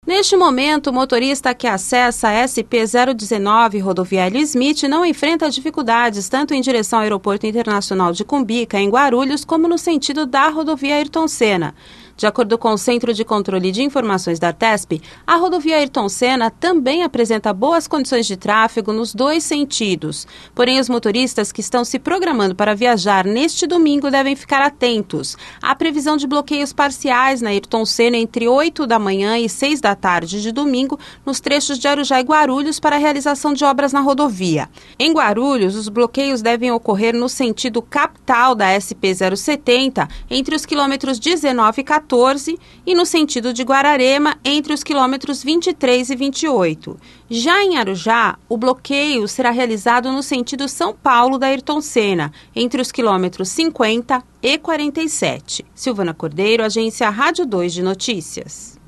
Neste momento, o motorista que acessa a SP-019 rodovia Hélio Smith não enfrenta dificuldades tanto em direção ao Aeroporto Internacional de Cumbica, em Guarulhos, como no sentido da rodovia Ayrton Senna. De acordo com o Centro de Controle de Informações da Artesp, a rodovia Ayrton Senna também apresenta boas condições de tráfego nos dois sentidos. Porém, os motoristas que estão se programando para viajar neste domingo devem ficar atentos. Há previsão de bloqueios parciais na Ayrton Senna entre 8 da manhã e 6 da tarde de domingo, nos trechos de Arujá e Guarulhos, para a realização de obras na rodovia. Em Guarulhos, os bloqueios devem ocorrer no sentido capital da SP-070, entre os quilômetros 19 e 14, e no sentido de Guararema, entre os quilômetros 23 e 28. Já em Arujá, o bloqueio será realizado no sentido São Paulo da Ayrton Senna, entre os quilômetros 50 e 47. Silvana Cordeiro, Agência Rádio 2 de Notícias.